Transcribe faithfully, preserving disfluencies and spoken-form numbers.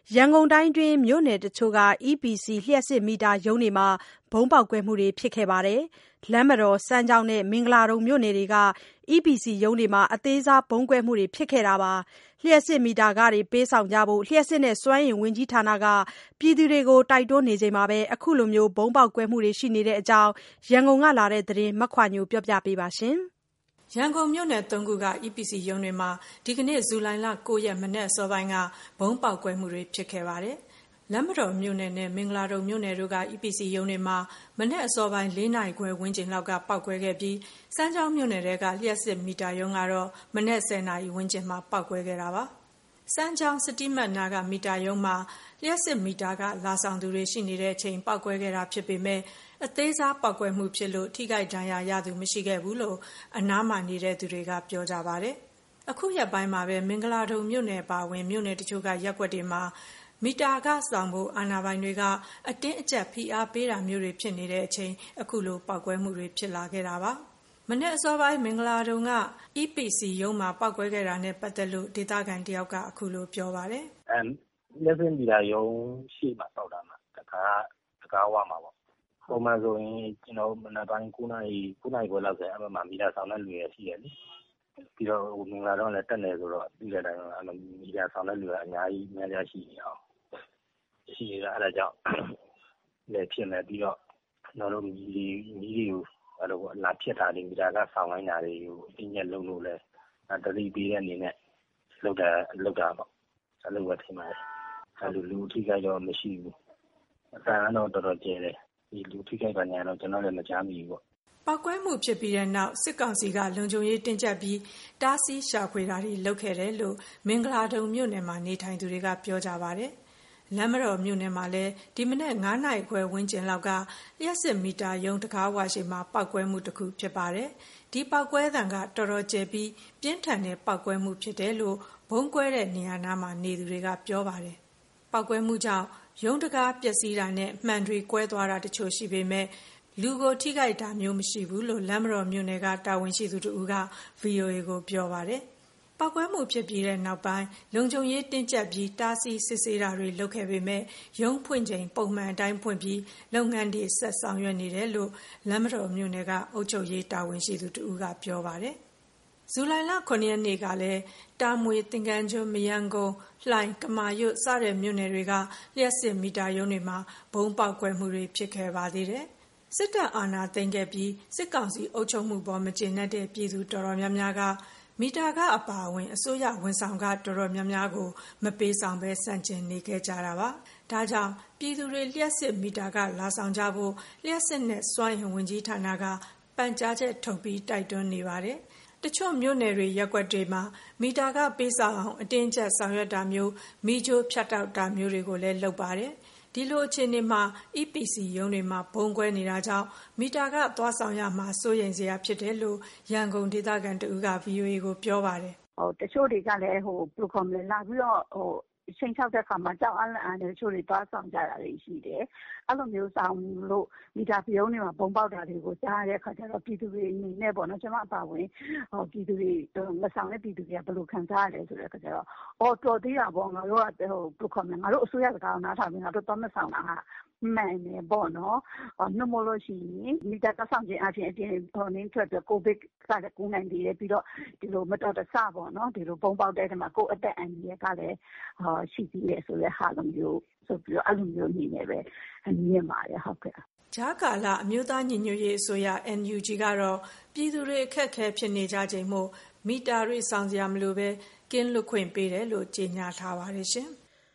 ရန်ကုန်တိုင်းတွင်းမြို့နယ်တချို့က E P C လျှပ်စစ်မီတာရုံးတွေမှာဗုံးပေါက်ကွဲမှုတွေဖြစ်ခဲ့ပါတယ်။ လမ်းမတော်၊ စမ်းချောင်းနဲ့ မင်္ဂလာဒုံမြို့နယ်တွေက E P C ရုံးတွေမှာ အသေးစားဗုံးကွဲမှုတွေဖြစ်ခဲ့တာပါ။ လျှပ်စစ်မီတာခတွေပေးဆောင်ကြဖို့ လျှပ်စစ်နဲ့စွမ်းအင်ဝန်ကြီးဌာနက ပြည်သူတွေကိုတိုက်တွန်းနေချိန်မှာပဲ အခုလိုဗုံးပေါက်ကွဲမှုတွေရှိနေတဲ့အကြောင်း ရန်ကုန်ကလာတဲ့သတင်းကို မခွာညိုကပြောပြပေးပါမယ်။ရန်ကုန်မြို့နယ်သုံးခုက E P C ရုံးတွေမှာဒီကနေ့ဇူလိုင်လ၉ရက်မနက်အစောပိုင်းကဗုံးပေါက်ကွဲမှုတွေဖြစ်ခဲ့ပါတယ်။ လမ်းမတော်မြို့နယ်နဲ့မင်္ဂလာဒုံမြို့နယ်တို့က E P C ရုံးတွေမှာမနက်အစောပိုင်းလေးနာရီခွဲဝန်းကျင်လောက်ကပေါက်ကွဲခဲ့ပြီးစမ်းချောင်းမြို့နယ်ထဲကလျှပ်စစ်မီတာရုံးကတော့မနက်ဆယ်နာရီဝန်းကျင်မှာပေါက်ကွဲခဲ့တာပါ။ စမ်းချောင်းစတီးမတ်နားကမီတာရုံးမှာလျှပ်စစ်မီတာခလာဆောင်သူတွေရှိနေတဲ့အချိန်ပေါက်ကွဲခဲ့တာဖြစ်ပေမဲ့အသေးစားပေါက်ကွဲမှုဖြစ်လို့ထိခိုက်ဒဏ်ရာရသူမရှိခဲ့ဘူးလို့အနားမှာနေတဲ့သူတွေကပြောကြပါတယ်။ အခုရက်ပိုင်းမှာပဲမင်္ဂလာဒုံမြို့နယ်ပါဝင်မြို့နယ်တချို့ကရပ်ကွက်တွေမှာမီတာခဆောင်ဖို့အာဏာပိုင်တွေကအတင်းအကျပ်ဖိအားပေးတာမျိုးတွေဖြစ်နေတဲ့အချိန်အခုလိုပေါက်ကွဲမှုတွေဖြစ်လာခဲ့တာပါ။ မနက်အစောပိုင်းမင်္ဂလာဒုံက E P C ရုံးမှာပေါက်ကွဲခဲ့တာနဲ့ပတ်သက်လို့ဒေသခံတယောက်ကအခုလိုပြောပါတယ်။“လျှပ်စစ်မီတာရုံးရှေ့မှာပေါက်တာပါ။တံခါးဝမှာပေါ့။ပုံမှန်ဆိုရင်ကျနော်တို့မနက်ပိုင်း၉နာရီခွဲလောက်ဆိုအဲ့ဘက်မှာမီတာဆောင်တဲ့လူတွေရှိတယ်လေ။ပြီးတော့မင်္ဂလာဒုံကလည်းတက်နယ်ဆိုတော့သိတဲ့အတိုင်းပဲမီတာဆောင်တဲ့လူကအများကြီးများများရှိနေတာကို။ရှိနေတာအဲ့ဒါကြောင့်လည်းဖြစ်မယ်ပြီးတော့ကျနော်တို့မီးတွေကိုလာဖြတ်တာတွေမီတာခဆောင်ခိုင်းတာတွေကိုအတင်းကျပ်လုပ်လို့လည်းသတိပေးတဲ့အနေနဲ့လုပ်တာလုပ်တာပေါ့။အဲ့လိုပဲထင်ပါတယ်။အဲ့လိုလူအထိခိုက်တော့မရှိဘူး။အသံကတော့တော်တော်ကျယ်တယ်။ဒီလူထိခိုက်တာညာတော့ကျွန်တော်လည်းမကြားမိဘူးပေါ့။ ”ပေါက်ကွဲမှုဖြစ်ပြီးတဲ့နောက်စစ်ကောင်စီကလုံခြုံရေးတင်းကျပ်ပြီးတားဆီးရှာဖွေတာတွေလုပ်ခဲ့တယ်လို့မင်္ဂလာဒုံမြို့နယ်မှာနေထိုင်သူတွေကပြောကြပါတယ်။လမ်းမတော်မြို့နယ်မှာလည်းဒီမနက်၅နာရီခွဲဝန်းကျင်လောက်ကလျှပ်စစ်မီတာရုံးတံခါးဝရှေ့မှာပေါက်ကွဲမှုတစ်ခုဖြစ်ပါတယ်။ဒီပေါက်ကွဲသံကတော်တော်ကျယ်ပြီးပြင်းထန်တဲ့ပေါက်ကွဲမှုဖြစ်တယ်လို့ဗုံးကွဲတဲ့နေရာနားမှာနေသူတွေကပြောပါတယ်။ပေါက်ကွဲမှုကြောင့်ရုံးတံခါးပျက်စီးတာနဲ့မှန်တွေကွဲသွားတာတချို့ရှိပေမဲ့လူကိုထိခိုက်တာမျိုးမရှိဘူးလို့လမ်းမတော်မြို့နယ်ကတာဝန်ရှိသူတဦးက ဗွီအိုအေကိုပြောပါတယ်။ပေါက်ကွဲမှုဖြစ်ပြီးတဲ့နောက်ပိုင်းလုံခြုံရေးတင်းကျပ်ပြီးတားဆီးစစ်ဆေးတာတွေလုပ်ခဲ့ပေမဲ့ရုံးဖွင့်ချိန်ပုံမှန်အတိုင်းဖွင့်ပြီးလုပ်ငန်းတွေဆက်ဆောင်ရွက်နေတယ်လို့လမ်းမတော်မြို့နယ်ကအုပ်ချုပ်ရေးတာဝန်ရှိသူတဦးကပြောပါတယ်။ဇူလိုင်လ၇ရက်နေ့ကလည်းတာမွေသင်္ကန်းကျွန်းမရမ်းကုန်းလှိုင်ကမာရွတ်စတဲ့မြို့နယ်တွေကလျှပ်စစ်မီတာရုံးတွေမှာဗုံးပေါက်ကွဲမှုတွေဖြစ်ခဲ့ပါသေးတယ်။စစ်တပ်အာဏာသိမ်းခဲ့ပြီးစစ်ကောင်စီအုပ်ချုပ်မှုပေါ်မကျေနပ်တဲ့ပြည်သူတော်တော်များများကမီတာကအပါအဝင်အစိုးရဝန်ဆောင်ကတော်တော်များများကိုမပေးဆောင်ဘဲစန့်ကျင်နေခဲ့ကြတာပါ။ဒါကြောင့်ပြည်သူတွေလျှပ်စစ်မီတာကလာဆောင်ကြဖို့လျှပ်စစ်နဲ့စွမ်းအင်ဝန်ကြီးဌာနကပန်ကြားချက်ထုတ်ပြီးတိုက်တွန်းနေပါတယ်။တချို့မြို့နယ်တွေရပ်ကွက်တွေမှာမီတာကပေးဆောင်အောင်အတင်းကျပ်ဆောင်ရွက်တာမျိုးမီးကြိုးဖြတ်တောက်တာမျိုးတွေကိုလည်းလုပ်ပါတယ်။ဒီလိုအခြေအနေမှာ E P C ရုံးတွေမှာဗုံးကွဲနေတာကြောင့်မီတာကသွားဆောင်ရမှာစိုးရိမ်စရာဖြစ်တယ်လို့ရန်ကုန်ဒေသခံတဦးက ဗွီအိုအေကိုပြောပါတယ်။ဟိုတချို့တွေကလည်းဟိုဘယ်လိုခေါ်မလဲလာပြီးတော့ဟိုချိန်ချောက်တဲ့ခါမှာကြောက်အားလန့်အားနဲ့တချို့တွေသွားဆောင်ကြတာတွေရှိတယ်။အဲ့လိုမျိုးဆောင်လို့မီတာပြုံးတွေမှာပုံပေါက်တာတွေကိုကြားရတဲ့ခါကျတော့ပြည်သူတွေအနေနဲ့ပေါ့နော်ကျွန်မအပါဝင်ဟိုပြည်သူတွေမဆောင်တဲ့ပြည်သူတွေကဘယ်လိုခံစားရလဲဆိုတဲ့ခါကျတော့အော်တော်သေးတာပေါ့ငါတို့ကဟိုဘယ်လိုခေါ်မလဲငါတို့အစိုးရစကားကိုနားထောင်ပြီးငါတို့တော့မဆောင်တာဟာမှန်တယ်ပေါ့နော်။နှမို့လို့ရှိရင်မီတာကဆောင်ခြင်းအပြင်အပြင်ဟိုနင်းထွက်ပြီးကိုဗစ်ကလည်းကူးနိုင်သေးတယ်ပြီးတော့ဒီလိုမတော်တဆပေါ့နော်ဒီလိုပုံပေါက်တဲ့ထဲမှာကိုယ်အသက်အန္တရာယ်ကလည်းဟောရှိသေးတယ်ဆိုတဲ့ဟာလိုမျိုးဆိုပြီးတော့အဲ့လိုမျိုးနေနေပဲမြင်ပါတယ်ဟုတ်ကဲ့။ဂျာကာလာအမျိုးသားညီညွတ်ရေးအစိုးရ N U G ကတော့ပြည်သူတွေအခက်အခဲဖြစ်နေကြချိန်မို့မီတာတွေဆောင်စရာမလိုပဲကင်းလွတ်ခွင့်ပေးတယ်လို့ကြေညာထားပါတယ်ရှင်။